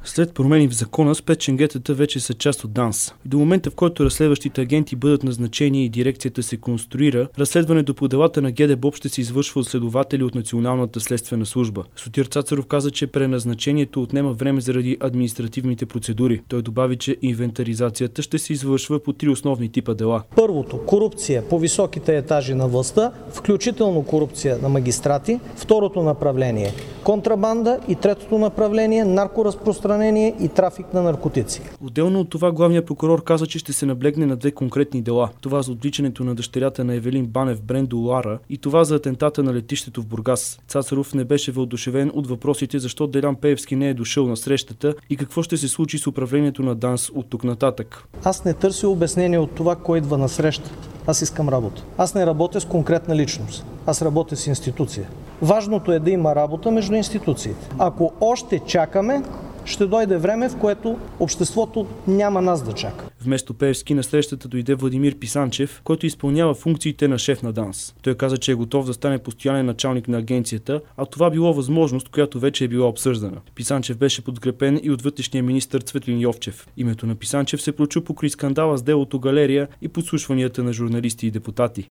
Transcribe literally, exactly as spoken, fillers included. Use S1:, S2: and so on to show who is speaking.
S1: След промени в закона, спецченгетата вече са част от ДАНС. До момента, в който разследващите агенти бъдат назначени и дирекцията се конструира, разследването по делата на ГДБОП ще се извършва от следователи от Националната следствена служба. Сотир Цацаров каза, че преназначението отнема време заради административните процедури. Той добави, че инвентаризацията ще се извършва по три основни типа дела.
S2: Първото – корупция по високите етажи на властта, включително корупция на магистрати. Второто направление – контрабанда, и третото направление – наркоразпространение и трафик на наркотици.
S1: Отделно от това главният прокурор каза, че ще се наблегне на две конкретни дела. Това за отвличането на дъщерята на Евелин Банев Брендо Лара и това за атентата на летището в Бургас. Цацаров не беше въодушевен от въпросите защо Делян Пеевски не е дошъл на срещата и какво ще се случи с управлението на ДАНС от тук нататък.
S2: Аз не търся обяснение от това, кой идва на среща. Аз искам работа. Аз не работя с конкретна личност. Аз работя с институция. Важното е да има работа между институциите. Ако още чакаме, ще дойде време, в което обществото няма нас да чака.
S1: Вместо Пеевски на срещата дойде Владимир Писанчев, който изпълнява функциите на шеф на ДАНС. Той каза, че е готов да стане постоянен началник на агенцията, а това било възможност, която вече е била обсъждана. Писанчев беше подкрепен и от вътрешния министър Цветлин Йовчев. Името на Писанчев се прочу покрай скандала с делото Галерия и подслушванията на журналисти и депутати.